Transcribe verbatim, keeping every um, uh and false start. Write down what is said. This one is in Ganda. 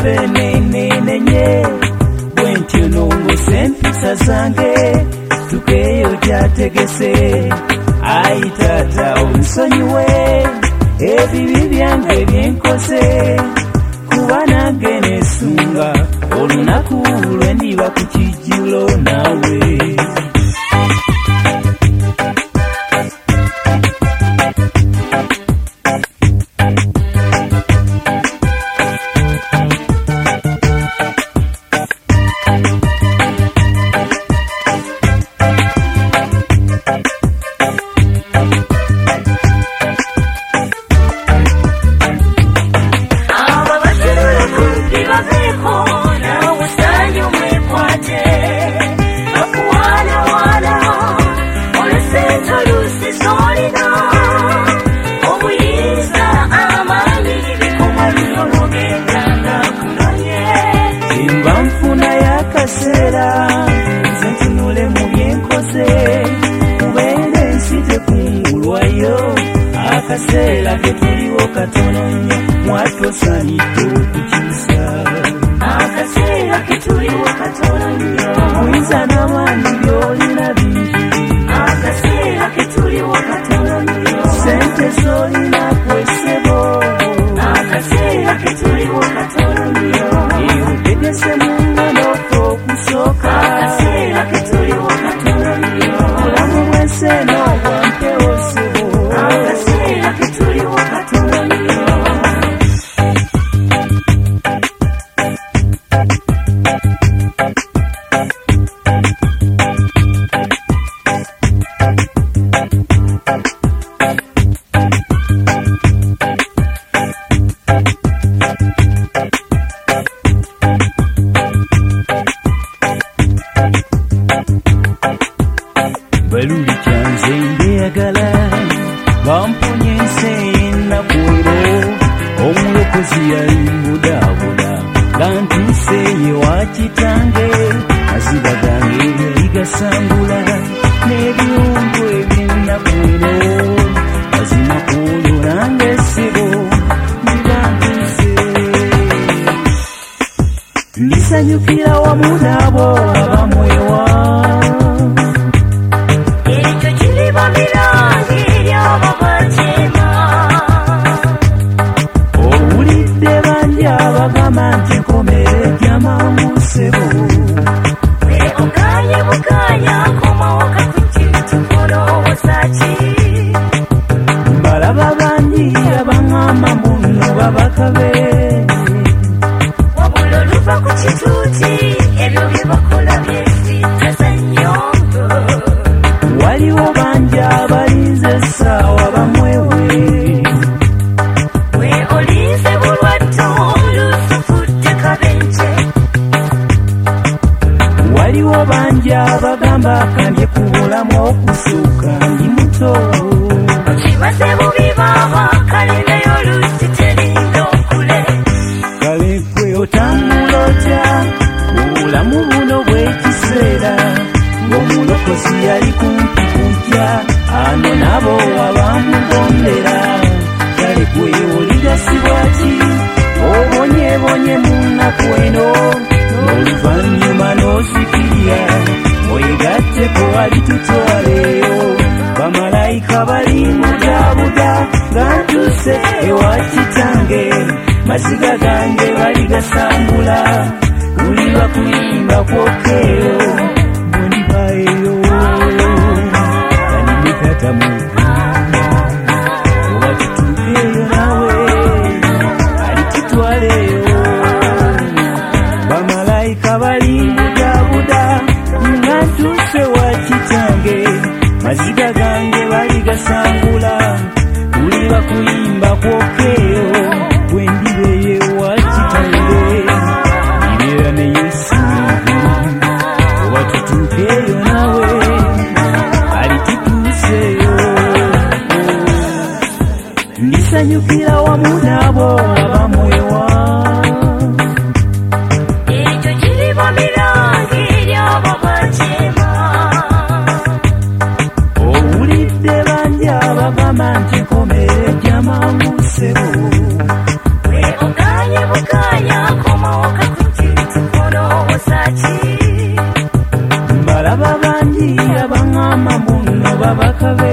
benenenenye bwentyo nongose empisa zange tukeyo gyategese ayi taata onsonyiwe ebibi byange byenkose kuba nange nesunga olunaku lwendiba ku kijjulo nawe sentinule mu byenkose kubeere nsite kungulwayo akaseera ketuliwo katono nnyo mwatosanidde okukyusa akaseera ketuliwo katono nnyo muyinza n'amaanyi byolina bingi akaseera ketuliwo katono nnyo sente zolina kwesebo akaseera ketuliwo katono nnyo eyotegese mungono akaseera ketuliwo katono nnyo bulamu bw'enseeno bwampewo ssebo akaseera ketuliwo katono nnyo baluli kyanze ndeyagala bamponye ensi ennakuero omulokozi yali mudaabuda gantuse yewa kitange maziba gange yali gasangula n'ebyombo eby'ennakuero mazima kuoyo nange ssebo ndibantuse ndisanyukira wamu nabo abamwewa owulidde bangi abagamba nti enkomere jamangu ssebo okanye bukanya komawoka kukitukolowoza ki balaba bangi abaŋŋamba muno babakabe wabula oluva ku kituuti ebyo bye bakola byefitaza nnyo waliwo bangi abalinze essaawa bamwewe we olinze bulwadde olusufudde kabenje waliwo bangi abagamba akandye ku bulamu okusooka ndi muto kibaze bubi baaba kale naye oluusi terinda okule kale gwe otambula otya obulamu buno bw'ekiseera ng'omulokozi yali kumpi kujja ano nabo abamugombera kale gwe oligasibwa ki obonyebonye mu nnaku eno n'oluvannyuma n'osikirya mwegatteko alitutwaleyo bamalayika bali mudaabuda nga ntuse ewa kitange maziga gange bali gasambula kuliba kuyimba kwokeeyo bonibaeyo kanimikatamu oba tutuukeeyo nawe alitutwaleyo bamalayika bali mudaabuda nga ntuse wa kitange maziga gange bali gasangula kuliba kuyimba kwokeeyo bwendibeyo wa kitange ibeera ne yesu oba tutuukeeyo nawe alitutuuseyo ndisanyukira wamu nabo abamwewa ekyo kiriba mirango eri abo bakyema owulidde bangi abagamba nti enkomere jamangu ssebo we okanye bukanya komawo mama muno babakabe